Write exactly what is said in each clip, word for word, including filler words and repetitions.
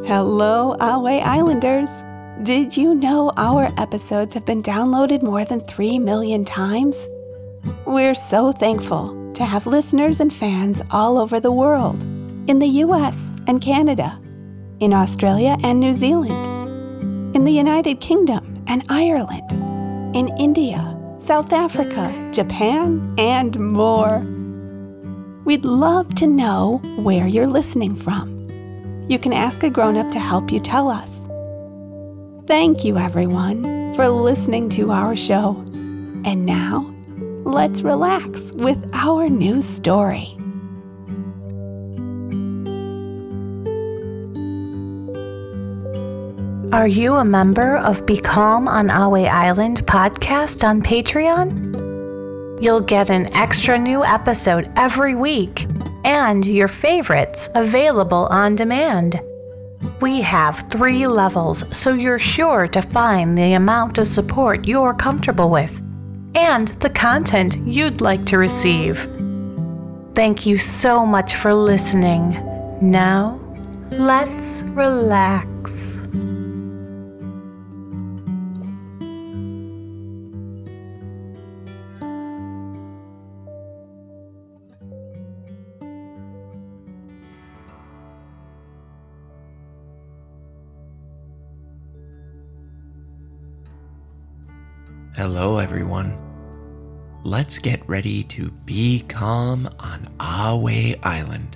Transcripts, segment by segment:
Hello, Ahway Islanders! Did you know our episodes have been downloaded more than three million times? We're so thankful to have listeners and fans all over the world, in the U S and Canada, in Australia and New Zealand, in the United Kingdom and Ireland, in India, South Africa, Japan, and more. We'd love to know where you're listening from. You can ask a grown-up to help you tell us. Thank you, everyone, for listening to our show. And now, let's relax with our new story. Are you a member of Be Calm on Ahway Island podcast on Patreon? You'll get an extra new episode every week and your favorites available on demand. We have three levels, so you're sure to find the amount of support you're comfortable with and the content you'd like to receive. Thank you so much for listening. Now, let's relax. Hello, everyone. Let's get ready to be calm on Ahway Island.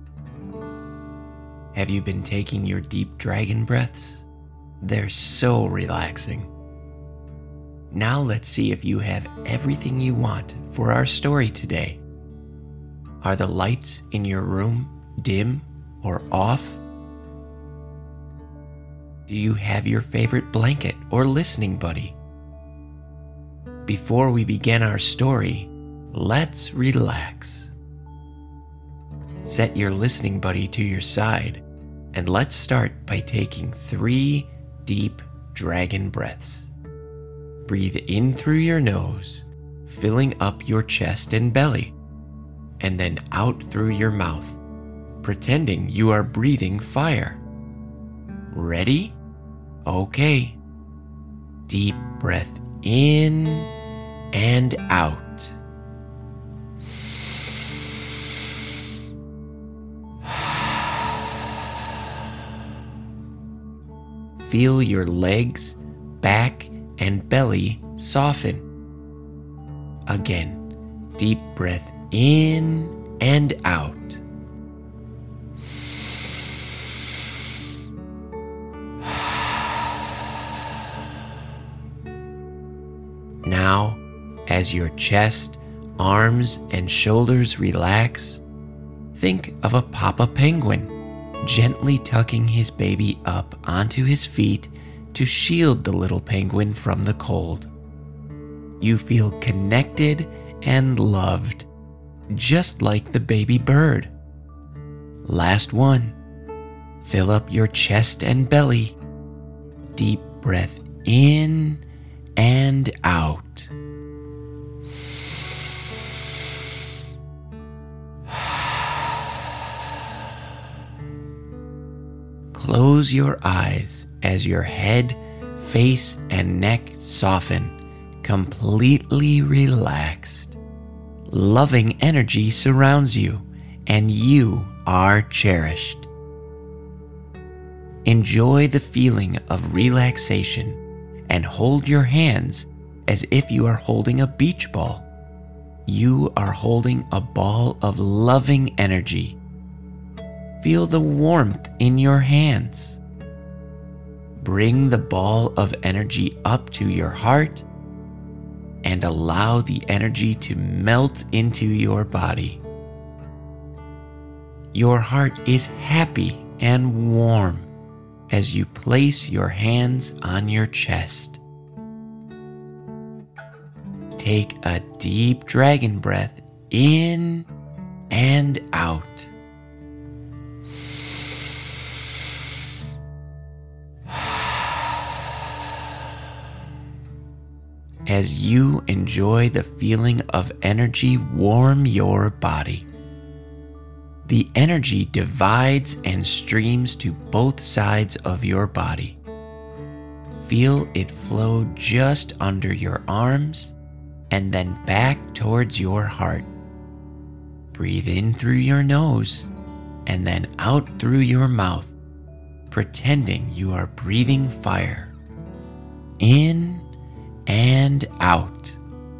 Have you been taking your deep dragon breaths? They're so relaxing. Now let's see if you have everything you want for our story today. Are the lights in your room dim or off? Do you have your favorite blanket or listening buddy? Before we begin our story, let's relax. Set your listening buddy to your side, and let's start by taking three deep dragon breaths. Breathe in through your nose, filling up your chest and belly, and then out through your mouth, pretending you are breathing fire. Ready? Okay. Deep breath in and out. Feel your legs, back, and belly soften. Again, deep breath in and out. Now, as your chest, arms, and shoulders relax, think of a papa penguin gently tucking his baby up onto his feet to shield the little penguin from the cold. You feel connected and loved, just like the baby bird. Last one. Fill up your chest and belly. Deep breath in and out. Close your eyes as your head, face, and neck soften, completely relaxed. Loving energy surrounds you, and you are cherished. Enjoy the feeling of relaxation and hold your hands as if you are holding a beach ball. You are holding a ball of loving energy. Feel the warmth in your hands. Bring the ball of energy up to your heart and allow the energy to melt into your body. Your heart is happy and warm as you place your hands on your chest. Take a deep dragon breath in and out. As you enjoy the feeling of energy warm your body. The energy divides and streams to both sides of your body. Feel it flow just under your arms and then back towards your heart. Breathe in through your nose and then out through your mouth, pretending you are breathing fire. In and out.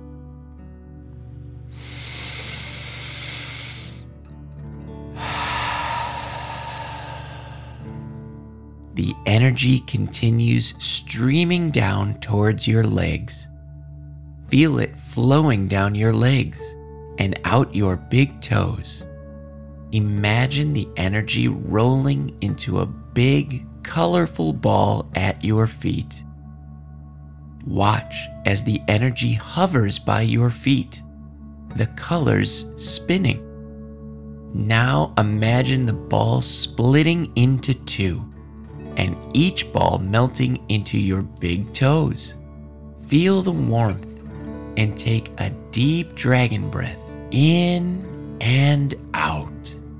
The energy continues streaming down towards your legs. Feel it flowing down your legs and out your big toes. Imagine the energy rolling into a big, colorful ball at your feet. Watch as the energy hovers by your feet, the colors spinning. Now imagine the ball splitting into two, and each ball melting into your big toes. Feel the warmth and take a deep dragon breath in and out.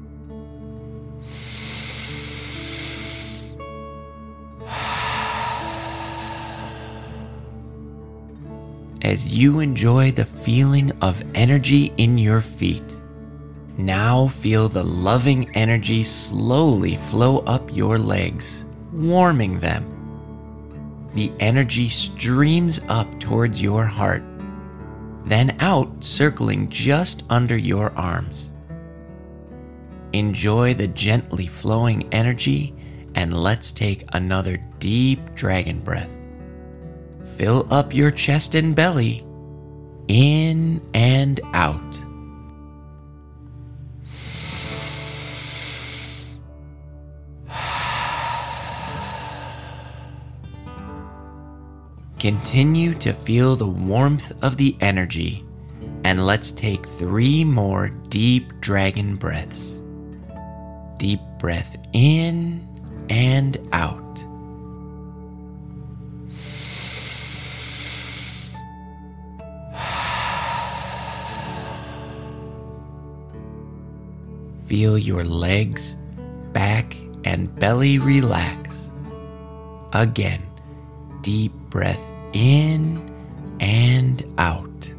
As you enjoy the feeling of energy in your feet, now feel the loving energy slowly flow up your legs, warming them. The energy streams up towards your heart, then out, circling just under your arms. Enjoy the gently flowing energy, and let's take another deep dragon breath. Fill up your chest and belly, in and out. Continue to feel the warmth of the energy, and let's take three more deep dragon breaths. Deep breath in and out. Feel your legs, back, and belly relax. Again, deep breath in and out.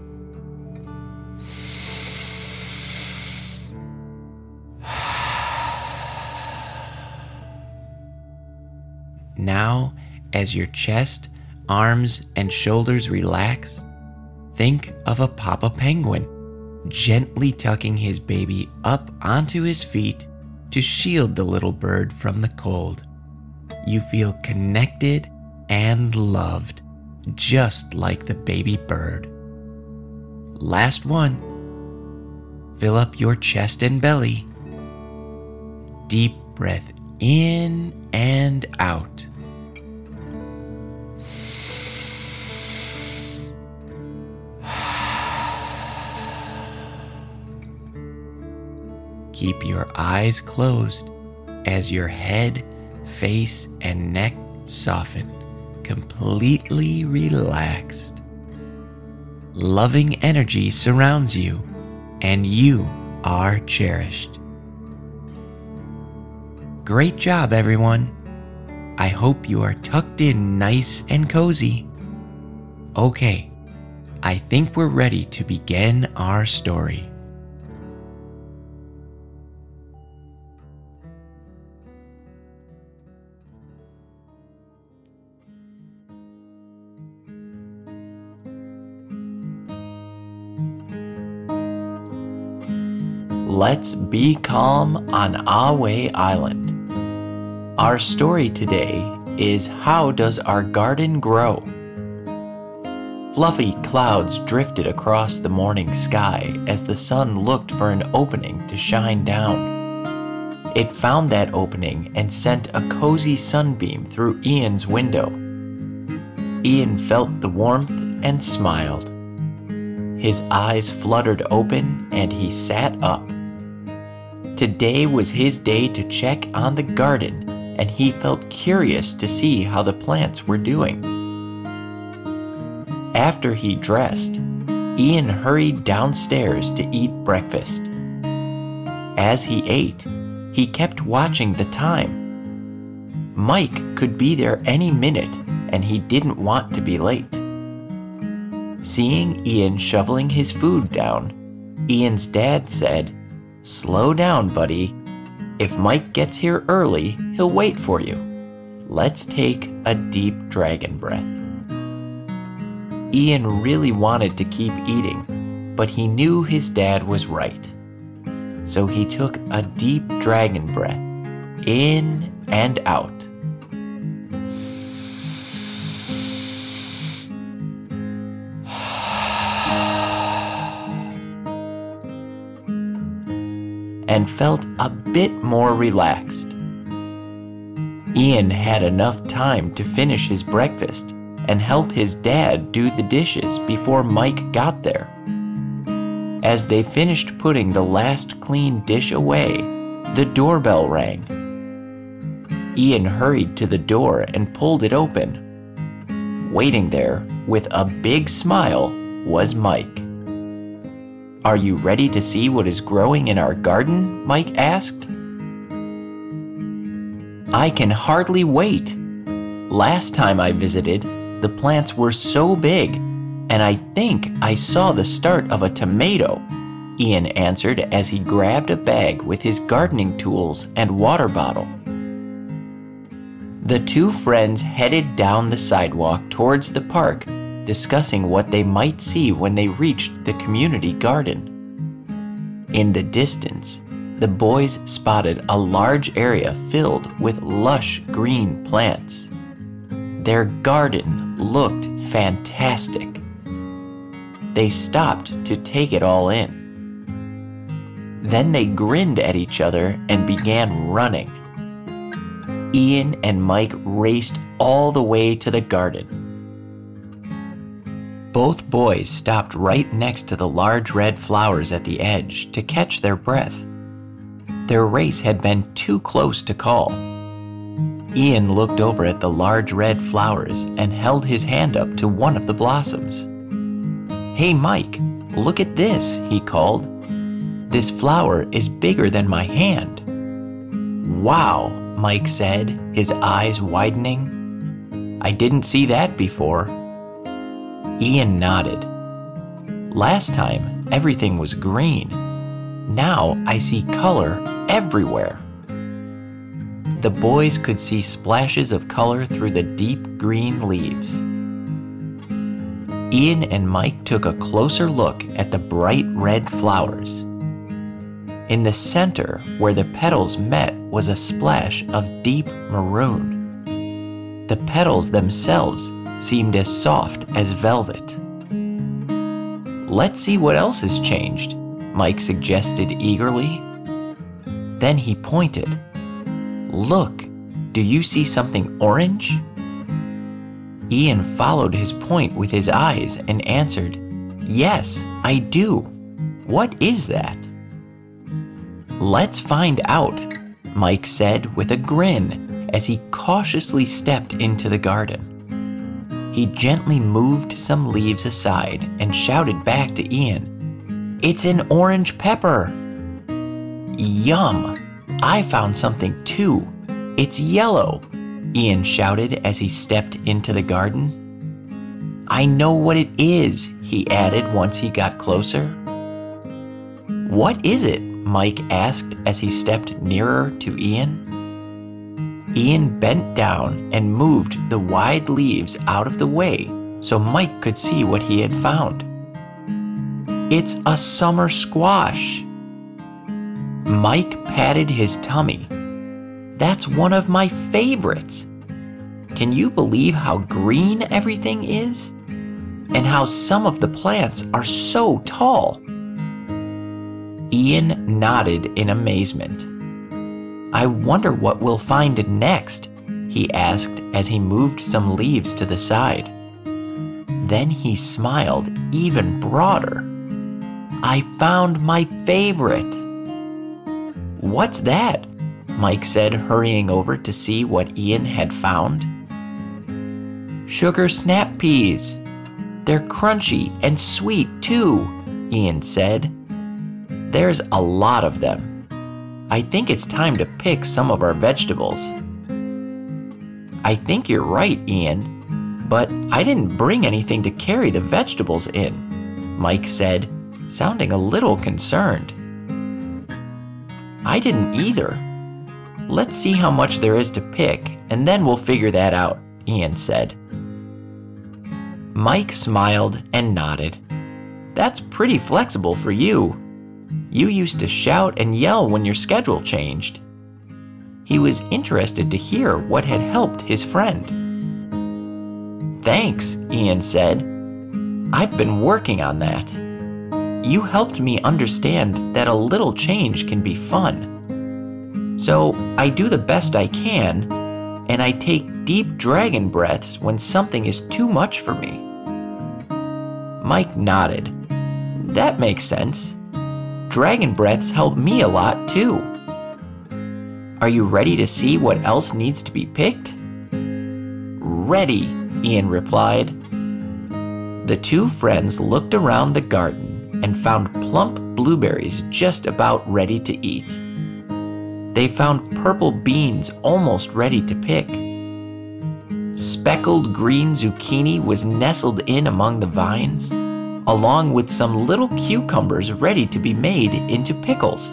Now, as your chest, arms, and shoulders relax, think of a Papa Penguin gently tucking his baby up onto his feet to shield the little bird from the cold. You feel connected and loved, just like the baby bird. Last one. Fill up your chest and belly. Deep breath in and out. Keep your eyes closed as your head, face, and neck soften, completely relaxed. Loving energy surrounds you, and you are cherished. Great job, everyone. I hope you are tucked in nice and cozy. Okay, I think we're ready to begin our story. Let's be calm on Ahway Island. Our story today is How Does Our Garden Grow? Fluffy clouds drifted across the morning sky as the sun looked for an opening to shine down. It found that opening and sent a cozy sunbeam through Ian's window. Ian felt the warmth and smiled. His eyes fluttered open and he sat up. Today was his day to check on the garden, and he felt curious to see how the plants were doing. After he dressed, Ian hurried downstairs to eat breakfast. as he ate, he kept watching the time. Mike could be there any minute, and he didn't want to be late. Seeing Ian shoveling his food down, Ian's dad said, "Slow down, buddy. If Mike gets here early, he'll wait for you. Let's take a deep dragon breath." Ian really wanted to keep eating, but he knew his dad was right. So he took a deep dragon breath, in and out. And felt a bit more relaxed. Ian had enough time to finish his breakfast and help his dad do the dishes before Mike got there. As they finished putting the last clean dish away, the doorbell rang. Ian hurried to the door and pulled it open. Waiting there, with a big smile, was Mike. "Are you ready to see what is growing in our garden?" Mike asked. "I can hardly wait. Last time I visited, the plants were so big, and I think I saw the start of a tomato," Ian answered as he grabbed a bag with his gardening tools and water bottle. The two friends headed down the sidewalk towards the park, discussing what they might see when they reached the community garden. In the distance, the boys spotted a large area filled with lush green plants. Their garden looked fantastic. They stopped to take it all in. Then they grinned at each other and began running. Ian and Mike raced all the way to the garden. Both boys stopped right next to the large red flowers at the edge to catch their breath. Their race had been too close to call. Ian looked over at the large red flowers and held his hand up to one of the blossoms. "Hey, Mike, look at this," he called. "This flower is bigger than my hand." "Wow," Mike said, his eyes widening. "I didn't see that before." Ian nodded. "Last time, everything was green. Now I see color everywhere." The boys could see splashes of color through the deep green leaves. Ian and Mike took a closer look at the bright red flowers. In the center, where the petals met, was a splash of deep maroon. The petals themselves seemed as soft as velvet. "Let's see what else has changed," Mike suggested eagerly. Then he pointed. "Look, do you see something orange?" Ian followed his point with his eyes and answered, "Yes, I do. What is that?" "Let's find out," Mike said with a grin as he cautiously stepped into the garden. He gently moved some leaves aside and shouted back to Ian, "It's an orange pepper!" "Yum! I found something too. It's yellow," Ian shouted as he stepped into the garden. "I know what it is," he added once he got closer. "What is it?" Mike asked as he stepped nearer to Ian. Ian bent down and moved the wide leaves out of the way so Mike could see what he had found. "It's a summer squash." Mike patted his tummy. "That's one of my favorites. Can you believe how green everything is? And how some of the plants are so tall?" Ian nodded in amazement. "I wonder what we'll find next," he asked as he moved some leaves to the side. Then he smiled even broader. "I found my favorite." "What's that?" Mike said, hurrying over to see what Ian had found. "Sugar snap peas. They're crunchy and sweet too," Ian said. "There's a lot of them. I think it's time to pick some of our vegetables." "I think you're right, Ian, but I didn't bring anything to carry the vegetables in," Mike said, sounding a little concerned. "I didn't either. Let's see how much there is to pick, and then we'll figure that out," Ian said. Mike smiled and nodded. "That's pretty flexible for you. You used to shout and yell when your schedule changed." He was interested to hear what had helped his friend. "Thanks," Ian said. "I've been working on that. You helped me understand that a little change can be fun. So I do the best I can, and I take deep dragon breaths when something is too much for me." Mike nodded. "That makes sense. Dragon breaths help me a lot too. Are you ready to see what else needs to be picked?" "Ready," Ian replied. The two friends looked around the garden and found plump blueberries just about ready to eat. They found purple beans almost ready to pick. Speckled green zucchini was nestled in among the vines, along with some little cucumbers ready to be made into pickles.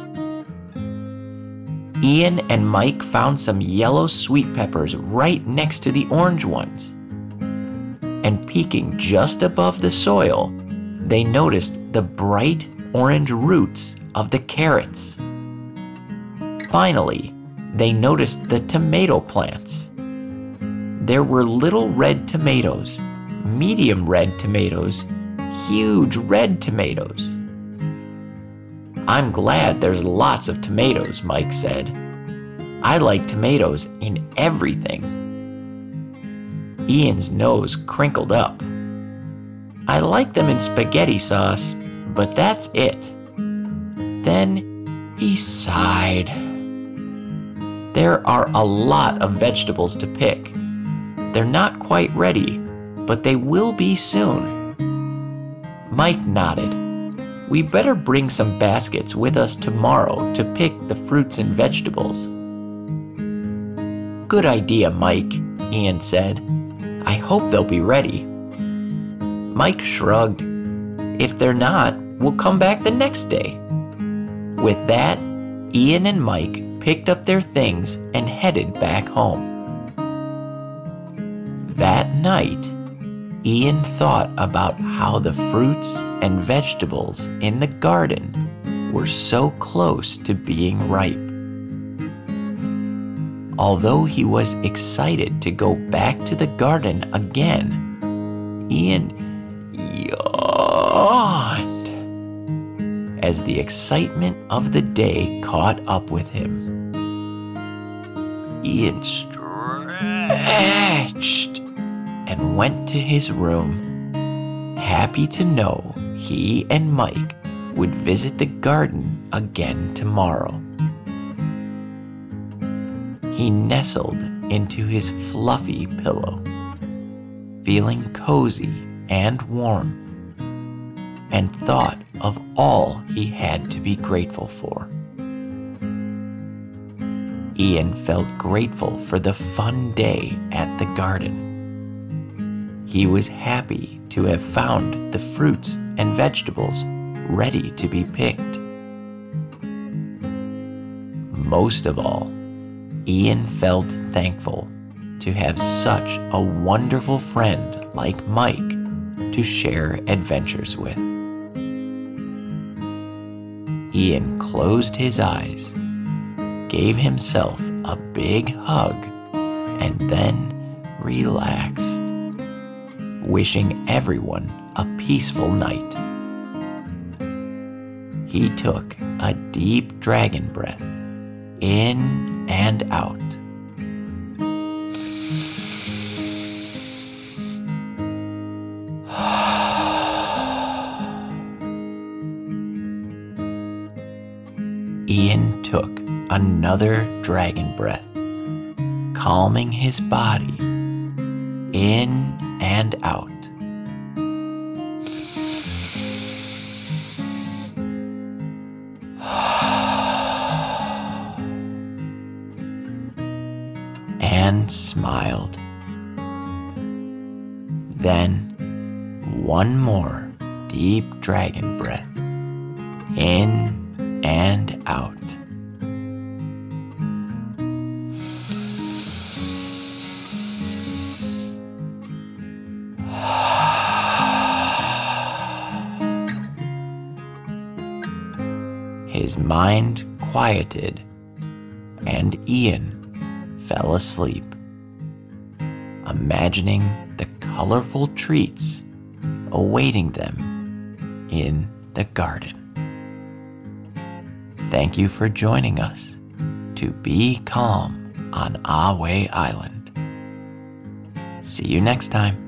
Ian and Mike found some yellow sweet peppers right next to the orange ones. And peeking just above the soil, they noticed the bright orange roots of the carrots. Finally, they noticed the tomato plants. There were little red tomatoes, medium red tomatoes, huge red tomatoes. "I'm glad there's lots of tomatoes," Mike said. "I like tomatoes in everything." Ian's nose crinkled up. "I like them in spaghetti sauce, but that's it." Then he sighed. "There are a lot of vegetables to pick. They're not quite ready, but they will be soon." Mike nodded. "We better bring some baskets with us tomorrow to pick the fruits and vegetables." "Good idea, Mike," Ian said. "I hope they'll be ready." Mike shrugged. "If they're not, we'll come back the next day." With that, Ian and Mike picked up their things and headed back home. That night, Ian thought about how the fruits and vegetables in the garden were so close to being ripe. Although he was excited to go back to the garden again, Ian yawned as the excitement of the day caught up with him. Ian stretched and went to his room, happy to know he and Mike would visit the garden again tomorrow. He nestled into his fluffy pillow, feeling cozy and warm, and thought of all he had to be grateful for. Ian felt grateful for the fun day at the garden. He was happy to have found the fruits and vegetables ready to be picked. Most of all, Ian felt thankful to have such a wonderful friend like Mike to share adventures with. Ian closed his eyes, gave himself a big hug, and then relaxed, wishing everyone a peaceful night. He took a deep dragon breath in and out. Ian took another dragon breath, calming his body in and out. and smiled. Then, one more deep dragon breath, in and out. His mind quieted, and Ian fell asleep, imagining the colorful treats awaiting them in the garden. Thank you for joining us to be calm on Ahway Island. See you next time.